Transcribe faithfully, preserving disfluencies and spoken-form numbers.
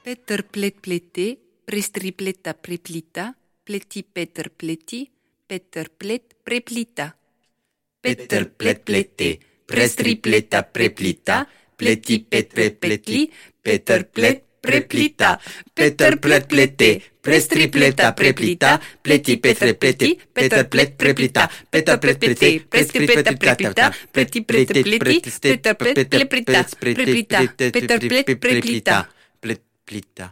Peter plet plete, prestri pleta preplita, pleti Peter pleti, Peter plet preplita. Peter plet plete, prestri pleta preplita, pleti Peter pletli, Peter plet preplita. Peter plet plete, prestri pleta preplita, pleti Peter pleti, Peter plet preplita. Peter plet plete, prestri pleta preplita, pleti Peter pleti, Peter plet preplita, preplita, Peter plet preplita. Preplita.